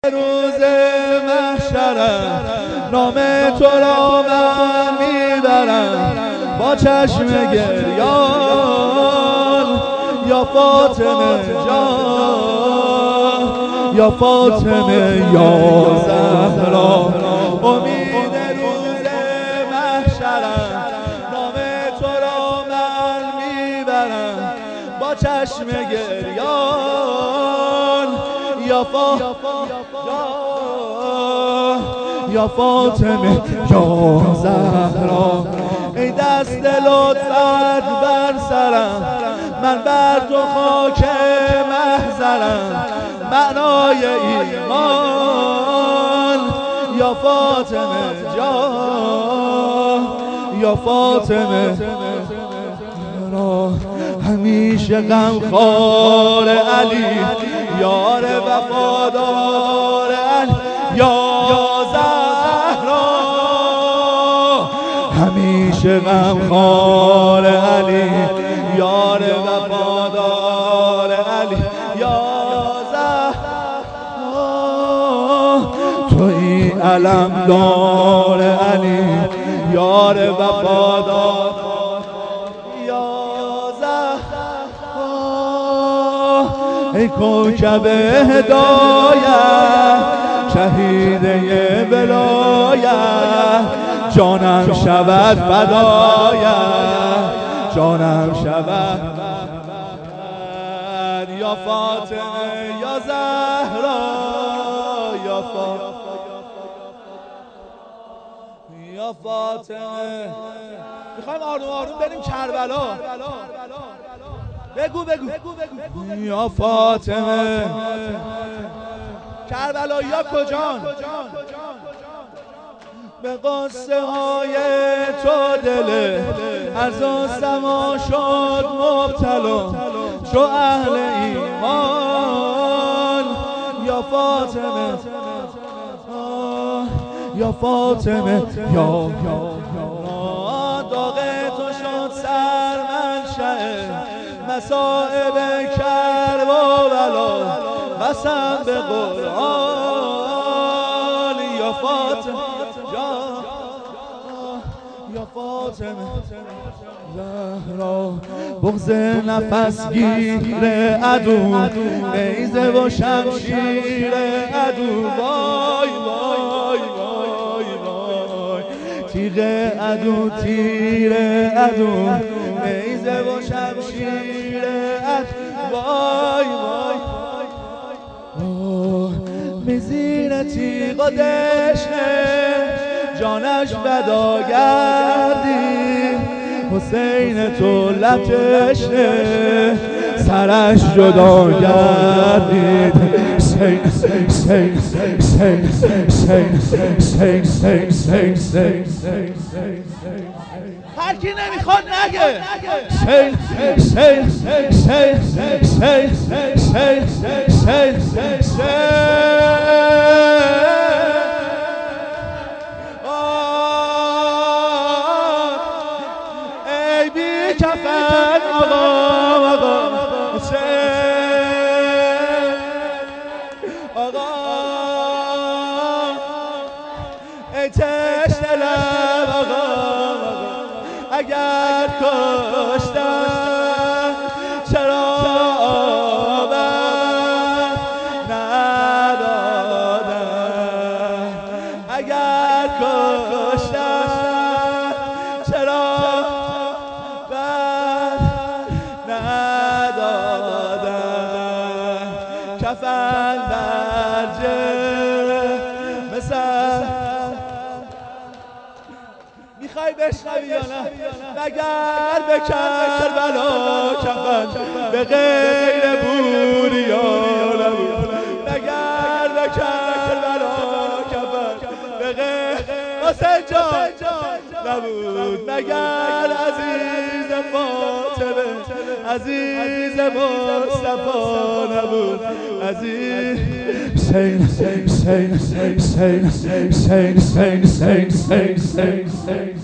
روز محشرم نام تو را من میبرم با چشم گریان یا فاطمه جان یا فاطمه یا زهرا امید روز محشرم نام تو را من میبرم با چشم گریان یا فاطمه یا زهرا ای دست لطفت بر سرم من بر تو خاک محضرم معنای ایمان یا فاطمه جان یا فاطمه همیشه غمخوار علی یار وفادار علی یا زهرا همیشه غمخوار علی یار وفادار علی یا زهرا توی علمدار علی یار وفادار ای کوکب هدایت شهیده ولایت جانم شود فدایت جانم شود یا فاطمه یا زهرا یا فاطمه میخوایم آروم آروم بریم کربلا بگو یا فاطمه کربلایی ها کجان به قصه های تو دل از آن سما شد مبتلا شو اهل ایمان یا فاطمه یا فاطمه یا داغ تو شد سرمنشأ مصائب کرب و بلا قسم به قرآن یا فاطمه یا فاطمه زهرا بغض نفس گیر عدو نیزه و شمشیر عدو وای وای وای وای تیغ عدو تیر عدو نیزه و شمشیر عدو وای وای به زیر تیغ و دشنه جانش فدا گردید حسین تو لب تشنه سرش جدا گردید هر کی نمیخواد نگه ای بی کفن آقا آقا ای تشنه لب آقا اگر کشتن چرا آبد ندادن اگر کشتن چرا آبد ندادن کفن برجه مثل میخوای بشنوی یا نه مگر به کربلا کفن به غیر بوریا نبود مگر به کربلا کفن به غیر حسین جان نبود مگر عزیز فاطمه عزیز مصطفی نبود عزیز Saint